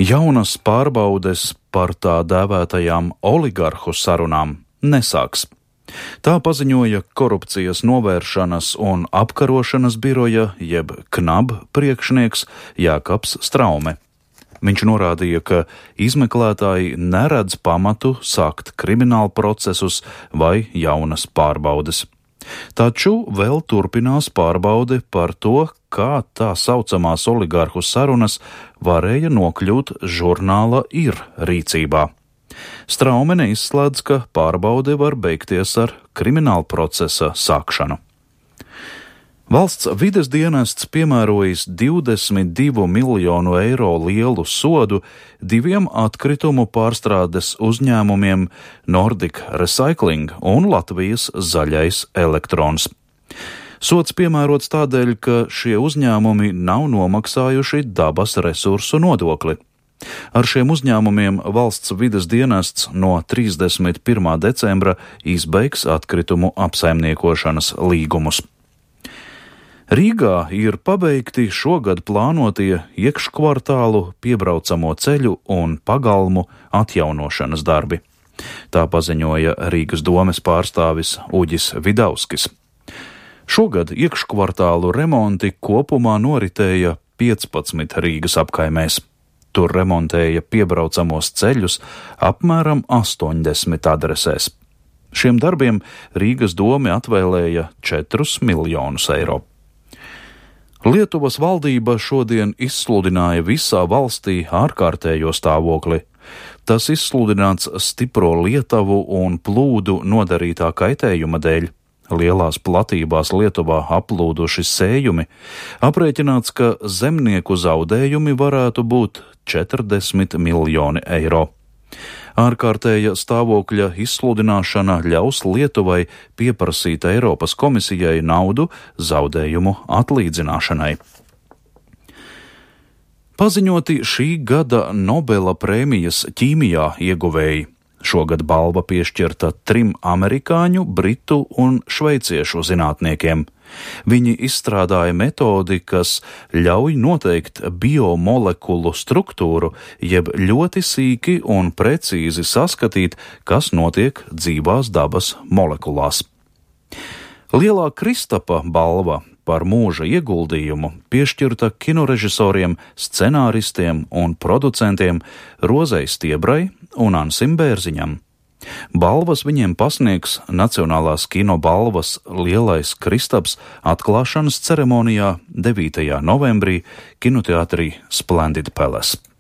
Jaunas pārbaudes par tā dēvētajām oligarhu sarunām nesāks. Tā paziņoja Korupcijas novēršanas un apkarošanas biroja jeb KNAB priekšnieks Jākaps Straume. Viņš norādīja, ka izmeklētāji neredz pamatu sākt kriminālu procesus vai jaunas pārbaudes. Taču vēl turpinās pārbaude par to, kā tā saucamās oligarhu sarunas varēja nokļūt žurnāla Ir rīcībā. Straume neizslēdz, ka pārbaude var beigties ar krimināla procesa sākšanu. Valsts vides dienests piemērojis 22 miljonu eiro lielu sodu diviem atkritumu pārstrādes uzņēmumiem Nordic Recycling un Latvijas Zaļais elektrons. Sods piemērots tādēļ, ka šie uzņēmumi nav nomaksājuši dabas resursu nodokli. Ar šiem uzņēmumiem valsts vides dienests no 31. decembra izbeigs atkritumu apsaimniekošanas līgumus. Rīgā ir pabeigti šogad plānotie iekškvartālu, piebraucamo ceļu un pagalmu atjaunošanas darbi. Tā paziņoja Rīgas domes pārstāvis Uģis Vidauskis. Šogad iekškvartālu remonti kopumā noritēja 15 Rīgas apkaimēs. Tur remontēja piebraucamos ceļus apmēram 80 adresēs. Šiem darbiem Rīgas dome atvēlēja 4 miljonus eiro. Lietuvas valdība šodien izsludināja visā valstī ārkārtējo stāvokli. Tas izsludināts stipro lietuvu un plūdu nodarītā kaitējuma dēļ. Lielās platībās Lietuvā aplūduši sējumi. Aprēķināts, ka zemnieku zaudējumi varētu būt 40 miljoni eiro. Ārkārtēja stāvokļa izsludināšana ļaus Lietuvai pieprasīt Eiropas komisijai naudu zaudējumu atlīdzināšanai. Paziņoti šī gada Nobela prēmijas ķīmijā ieguvēji. Šogad balva piešķirta 3 amerikāņu, britu un šveiciešu zinātniekiem. Viņi izstrādāja metodi, kas ļauj noteikt biomolekulu struktūru, jeb ļoti sīki un precīzi saskatīt, kas notiek dzīvās dabas molekulās. Lielā Kristapa balva par mūža ieguldījumu piešķirta kinorežisoriem, scenāristiem un producentiem Rozei Stiebrai un Ansim Bērziņam. Balvas viņiem pasniegs Nacionālās kino balvas Lielais Kristaps atklāšanas ceremonijā 9. novembrī kinoteātrī Splendid Palace.